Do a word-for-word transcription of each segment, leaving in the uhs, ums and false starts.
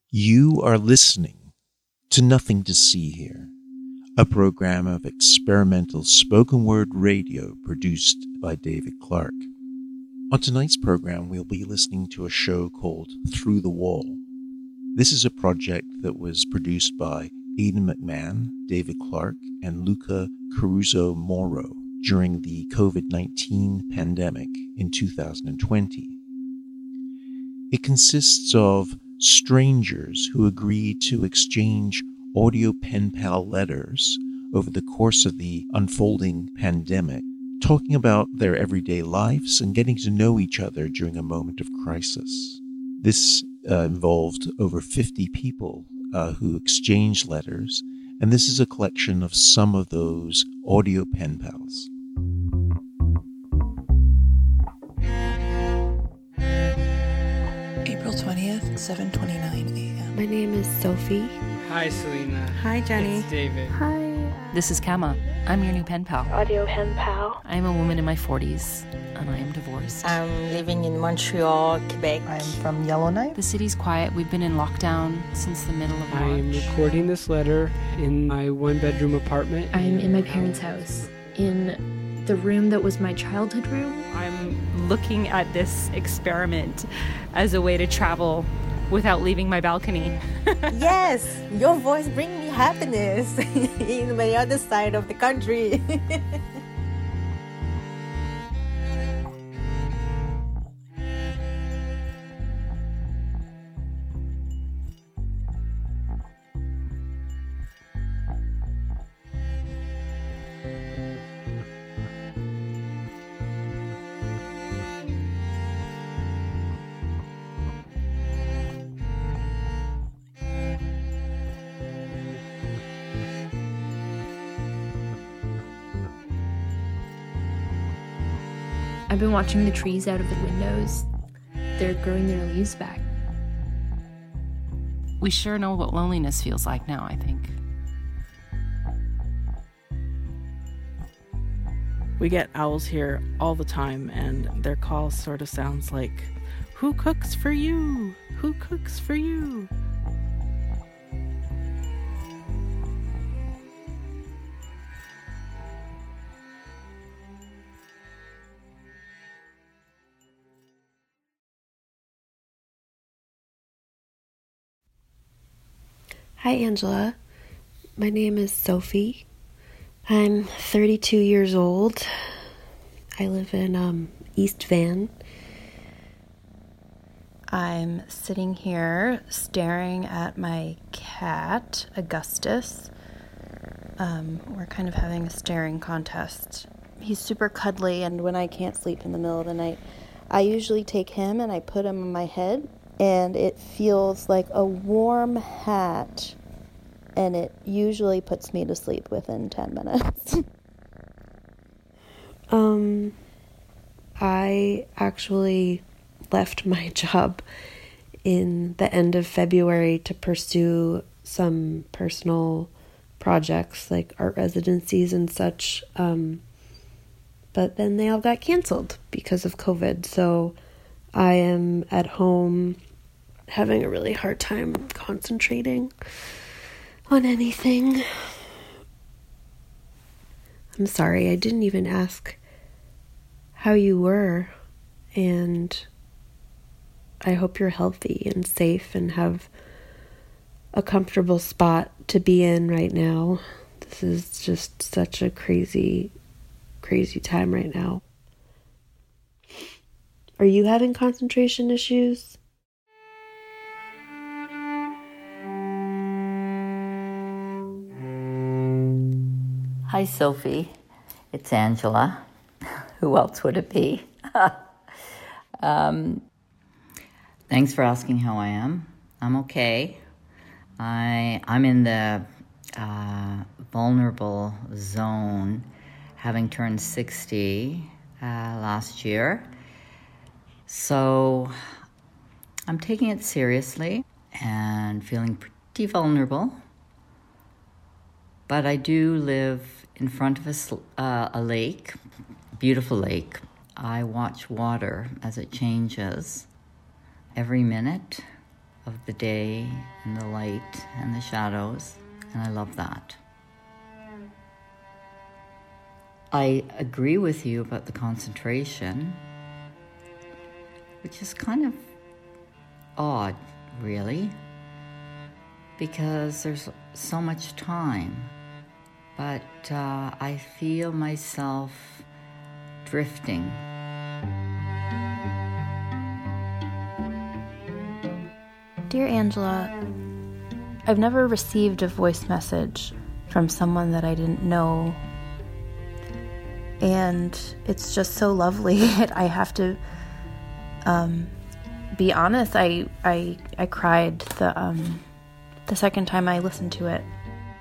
You are listening to Nothing to See Here, a program of experimental spoken word radio produced by David Clark. On tonight's program, we'll be listening to a show called Through the Wall. This is a project that was produced by Aidan McMahon, David Clark, and Luca Caruso Moro during the covid nineteen pandemic in two thousand twenty. It consists of strangers who agree to exchange audio pen pal letters over the course of the unfolding pandemic, talking about their everyday lives and getting to know each other during a moment of crisis. This uh, involved over fifty people uh, who exchanged letters, and this is a collection of some of those audio pen pals. April twentieth, seven twenty-nine a.m. My name is Sophie. Hi, Selena. Hi, Jenny. It's David. Hi. This is Kama. I'm your new pen pal. Audio pen pal. I'm a woman in my forties, and I am divorced. I'm living in Montreal, Quebec. I'm from Yellowknife. The city's quiet. We've been in lockdown since the middle of March. I am recording this letter in my one-bedroom apartment. I'm in my parents' house, in the room that was my childhood room. I'm looking at this experiment as a way to travel without leaving my balcony. Yes, your voice brings me happiness in the other side of the country. I've been watching the trees out of the windows. They're growing their leaves back. We sure know what loneliness feels like now, I think. We get owls here all the time, and their call sort of sounds like, "Who cooks for you? Who cooks for you?" Hi, Angela. My name is Sophie. I'm thirty-two years old. I live in um, East Van. I'm sitting here staring at my cat, Augustus. Um, we're kind of having a staring contest. He's super cuddly, and when I can't sleep in the middle of the night, I usually take him and I put him on my head, and it feels like a warm hat, and it usually puts me to sleep within ten minutes. um, I actually left my job in the end of February to pursue some personal projects like art residencies and such, um, but then they all got canceled because of COVID, so I am at home having a really hard time concentrating on anything. I'm sorry, I didn't even ask how you were, and I hope you're healthy and safe and have a comfortable spot to be in right now. This is just such a crazy, crazy time right now. Are you having concentration issues? Hi, Sophie. It's Angela. Who else would it be? um, thanks for asking how I am. I'm okay. I, I'm in the uh, vulnerable zone, having turned sixty uh, last year. So I'm taking it seriously and feeling pretty vulnerable. But I do live in front of a, uh, a lake, beautiful lake. I watch water as it changes every minute. of the day and the light and the shadows, and I love that. I agree with you about the concentration, which is kind of odd, really, because there's so much time. But uh, I feel myself drifting. Dear Angela, I've never received a voice message from someone that I didn't know. And it's just so lovely. I have to um, be honest. I I I cried the um, the second time I listened to it.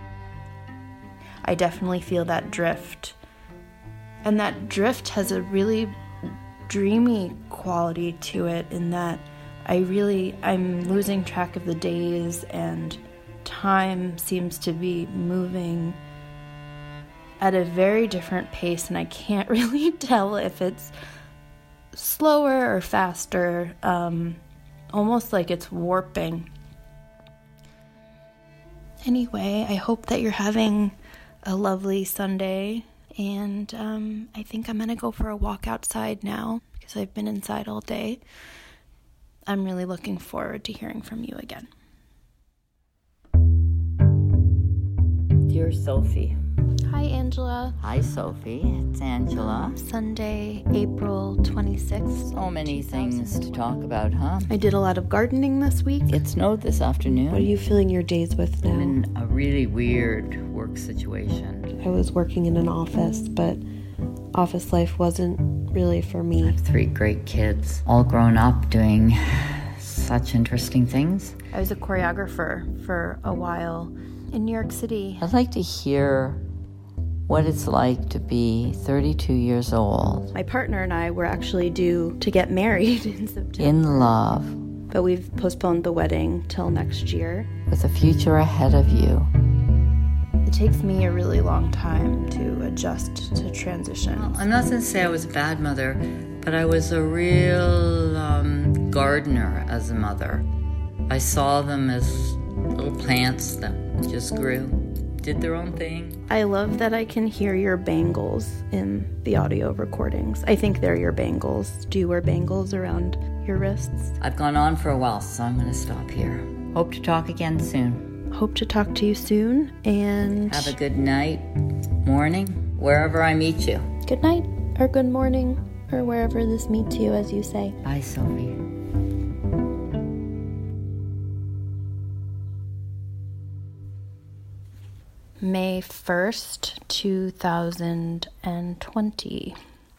I definitely feel that drift, and that drift has a really dreamy quality to it. In that, I really I'm losing track of the days, and time seems to be moving at a very different pace, and I can't really tell if it's slower or faster, um, almost like it's warping. Anyway, I hope that you're having a lovely Sunday, and um, I think I'm gonna go for a walk outside now because I've been inside all day. I'm really looking forward to hearing from you again. Dear Sophie. Hi, Angela. Hi, Sophie. It's Angela. Sunday, April twenty-sixth. So many things to talk about, huh? I did a lot of gardening this week. It snowed this afternoon. What are you filling your days with now? I'm in a really weird work situation. I was working in an office, but office life wasn't really for me. I have three great kids, all grown up doing such interesting things. I was a choreographer for a while in New York City. I'd like to hear what it's like to be thirty-two years old. My partner and I were actually due to get married in September. In love. But we've postponed the wedding till next year. With a future ahead of you. It takes me a really long time to adjust to transition. Well, I'm not going to say I was a bad mother, but I was a real um, gardener as a mother. I saw them as little plants that just grew, did their own thing. I love that I can hear your bangles in the audio recordings. I think they're your bangles. Do you wear bangles around your wrists? I've gone on for a while, so I'm going to stop here. Hope to talk again soon. Hope to talk to you soon, and have a good night, morning, wherever I meet you. Good night, or good morning, or wherever this meets you, as you say. Bye, Sophie. May first, two thousand twenty.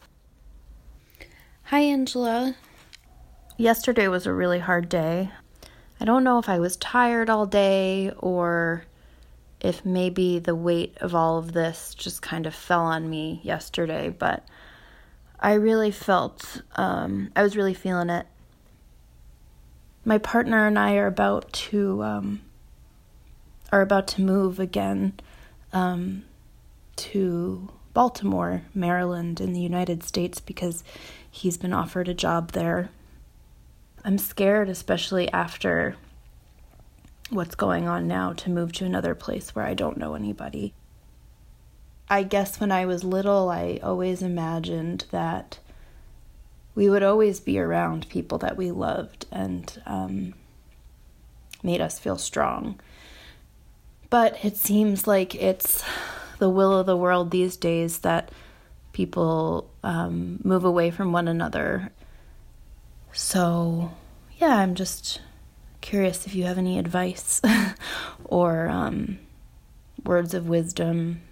Hi, Angela. Yesterday was a really hard day. I don't know if I was tired all day or if maybe the weight of all of this just kind of fell on me yesterday, but I really felt, um, I was really feeling it. My partner and I are about to, um, are about to move again, um, to Baltimore, Maryland in the United States because he's been offered a job there. I'm scared, especially after what's going on now, to move to another place where I don't know anybody. I guess when I was little, I always imagined that we would always be around people that we loved and um, made us feel strong. But it seems like it's the will of the world these days that people um, move away from one another. So, yeah, I'm just curious if you have any advice or um, words of wisdom.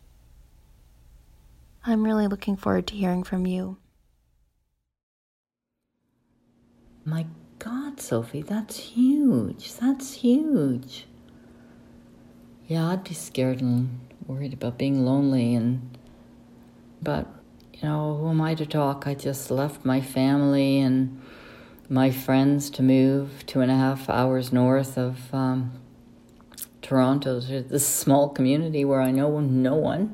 I'm really looking forward to hearing from you. My God, Sophie, that's huge. That's huge. Yeah, I'd be scared and worried about being lonely, and but, you know, who am I to talk? I just left my family and my friends to move two and a half hours north of um, Toronto, to this small community where I know no one,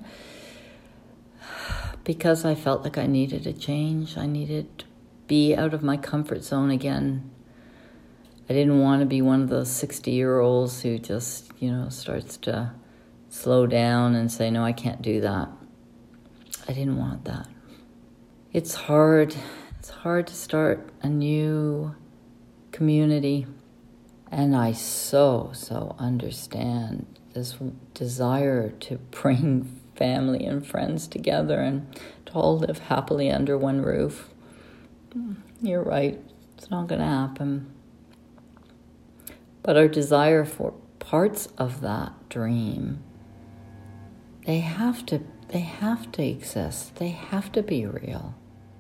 because I felt like I needed a change. I needed to be out of my comfort zone again. I didn't want to be one of those sixty-year-olds who just, you know, starts to slow down and say, no, I can't do that. I didn't want that. It's hard. It's hard to start a new community. And I so, so understand this desire to bring family and friends together and to all live happily under one roof. You're right. It's not going to happen. But our desire for parts of that dream, they have to, they have to exist. They have to be real.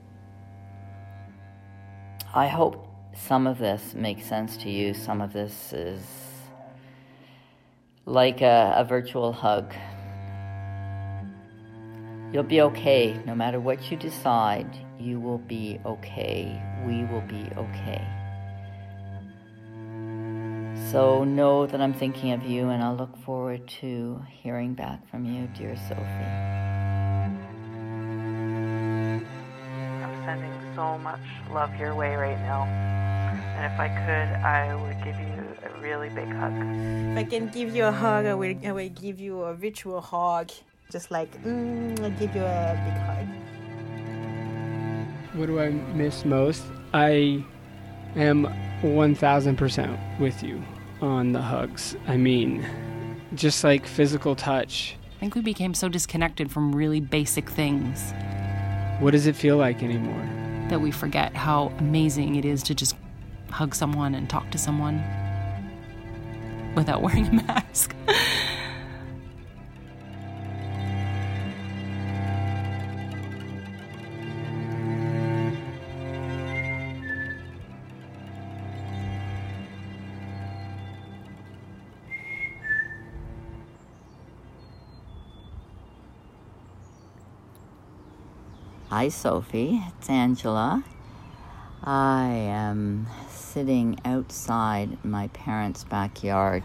I hope some of this makes sense to you. Some of this is like a, a virtual hug. You'll be okay. No matter what you decide, you will be okay. We will be okay. So know that I'm thinking of you, and I'll look forward to hearing back from you, dear Sophie. I'm sending so much love your way right now. And if I could, I would give you a really big hug. If I can give you a hug, I will, I will give you a virtual hug. Just like, mm, I'll give you a big hug. What do I miss most? I am one thousand percent with you on the hugs. I mean, just like physical touch. I think we became so disconnected from really basic things. What does it feel like anymore? That we forget how amazing it is to just hug someone and talk to someone without wearing a mask. Hi, Sophie. It's Angela. I am sitting outside my parents' backyard.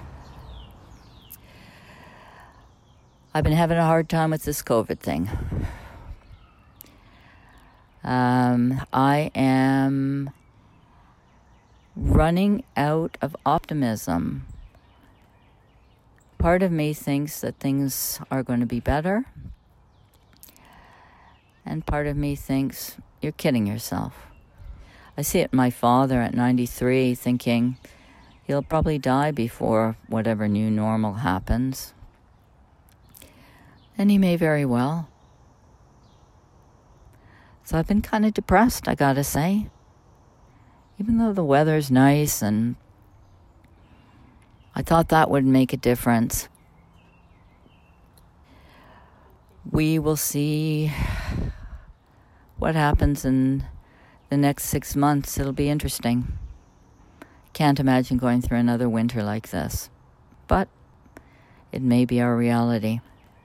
I've been having a hard time with this COVID thing. Um, I am running out of optimism. Part of me thinks that things are going to be better. And part of me thinks, you're kidding yourself. I see it in my father at ninety-three thinking he'll probably die before whatever new normal happens. And he may very well. So I've been kind of depressed, I gotta say. Even though the weather's nice and I thought that would make a difference. We will see what happens in the next six months. It'll be interesting. Can't imagine going through another winter like this. But it may be our reality.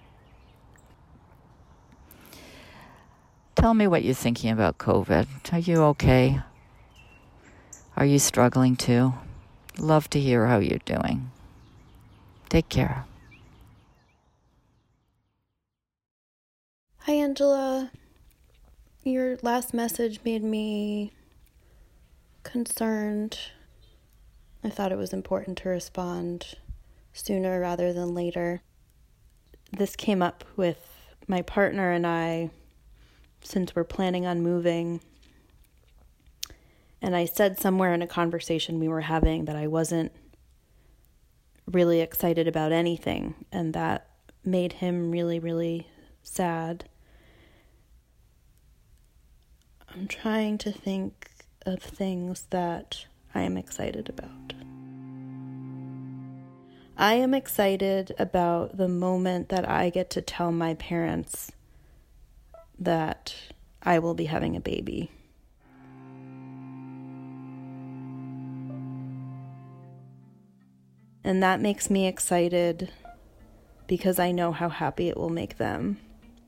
Tell me what you're thinking about COVID. Are you okay? Are you struggling too? Love to hear how you're doing. Take care. Hi, Angela. Your last message made me concerned. I thought it was important to respond sooner rather than later. This came up with my partner and I since we're planning on moving. And I said somewhere in a conversation we were having that I wasn't really excited about anything, and that made him really, really sad. I'm trying to think of things that I am excited about. I am excited about the moment that I get to tell my parents that I will be having a baby. And that makes me excited because I know how happy it will make them.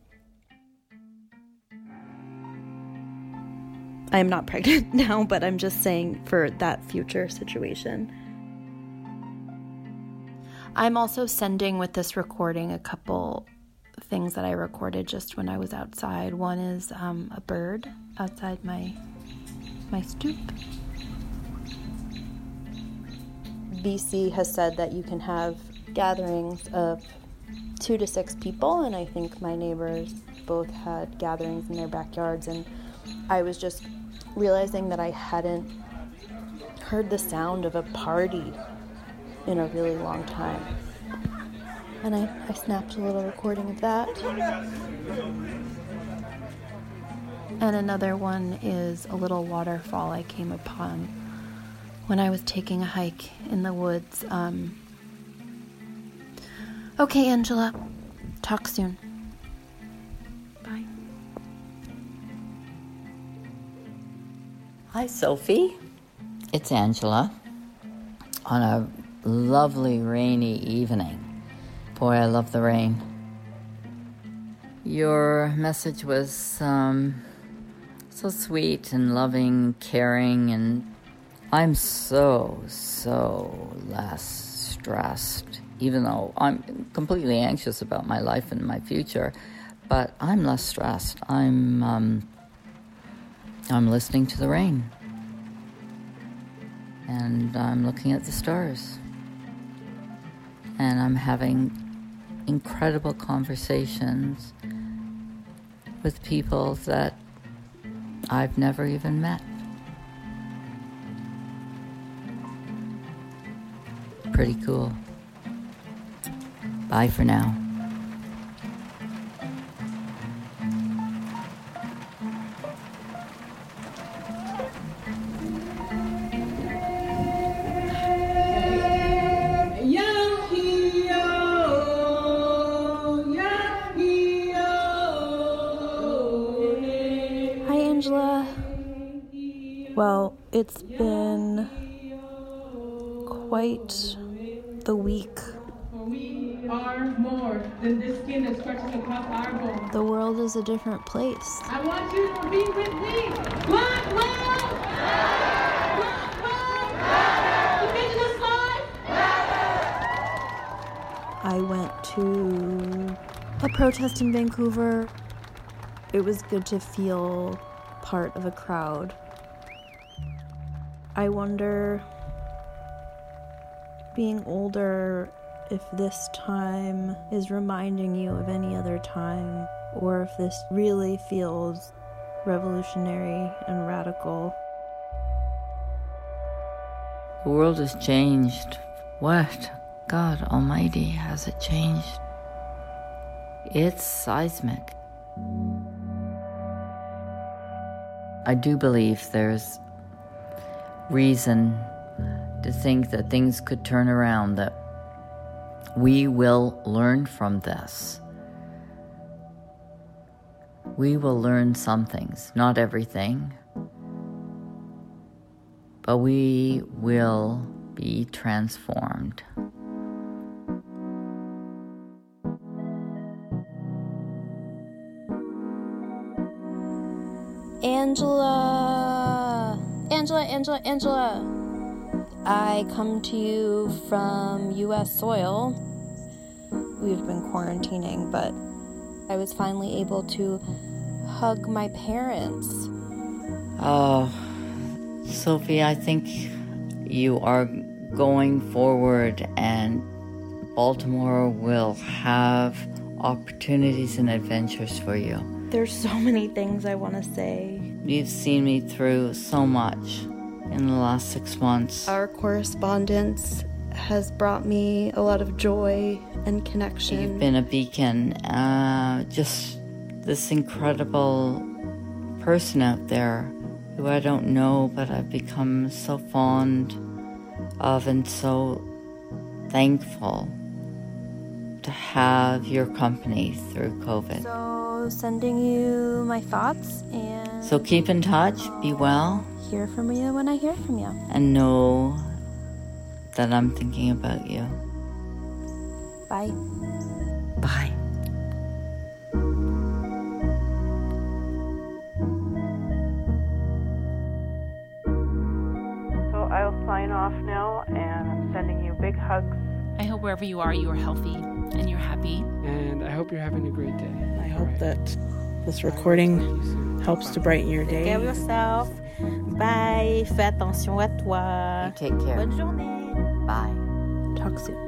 I am not pregnant now, but I'm just saying for that future situation. I'm also sending with this recording a couple things that I recorded just when I was outside. One is um, a bird outside my my stoop. B C has said that you can have gatherings of two to six people, and I think my neighbors both had gatherings in their backyards, and I was just realizing that I hadn't heard the sound of a party in a really long time. And I, I snapped a little recording of that. And another one is a little waterfall I came upon when I was taking a hike in the woods. Um, okay, Angela. Talk soon. Bye. Hi, Sophie. It's Angela. On a lovely rainy evening. Boy, I love the rain. Your message was um, so sweet and loving, caring, and I'm so, so less stressed, even though I'm completely anxious about my life and my future, but I'm less stressed. I'm, um, I'm listening to the rain, and I'm looking at the stars, and I'm having incredible conversations with people that I've never even met. Pretty cool. Bye for now. Well, it's been quite the week. We are more than this skin that's stretching across our bones. The world is a different place. I want you to be with me. Blackwell! Blackwell! Indigenous life! I went to a protest in Vancouver. It was good to feel part of a crowd. I wonder, being older, if this time is reminding you of any other time, or if this really feels revolutionary and radical. The world has changed. What? God Almighty, has it changed? It's seismic. I do believe there's reason to think that things could turn around, that we will learn from this. We will learn some things, not everything, but we will be transformed. Angela! Angela, Angela, Angela! I come to you from U S soil. We've been quarantining, but I was finally able to hug my parents. Oh, Sophie, I think you are going forward, and Baltimore will have opportunities and adventures for you. There's so many things I want to say. You've seen me through so much in the last six months. Our correspondence has brought me a lot of joy and connection. You've been a beacon, uh, just this incredible person out there who I don't know, but I've become so fond of and so thankful to have your company through COVID. So, sending you my thoughts, and so keep in touch, be well. Hear from you when I hear from you. And know that I'm thinking about you. Bye. Bye. So I'll sign off now, and I'm sending you big hugs. I hope wherever you are, you are healthy and you're happy. And I hope you're having a great day. I hope right. that this recording helps to brighten your day. Take care of yourself. Bye. Fais attention à toi. You take care. Bonne journée. Bye. Talk soon.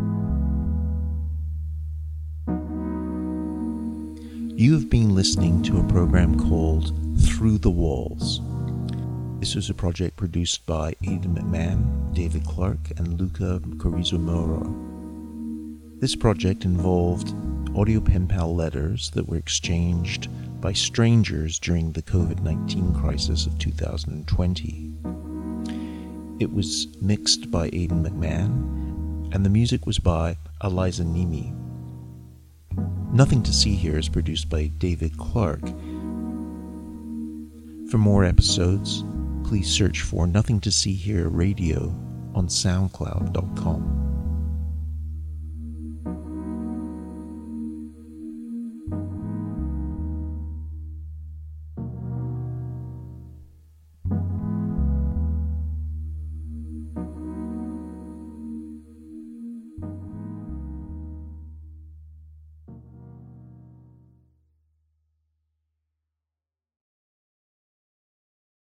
You have been listening to a program called Through the Walls. This was a project produced by Aidan McMahon, David Clark, and Luca Corizomoro. This project involved audio pen pal letters that were exchanged by strangers during the covid nineteen crisis of two thousand twenty. It was mixed by Aidan McMahon, and the music was by Eliza Nimi. Nothing to See Here is produced by David Clark. For more episodes, please search for Nothing to See Here Radio on SoundCloud dot com.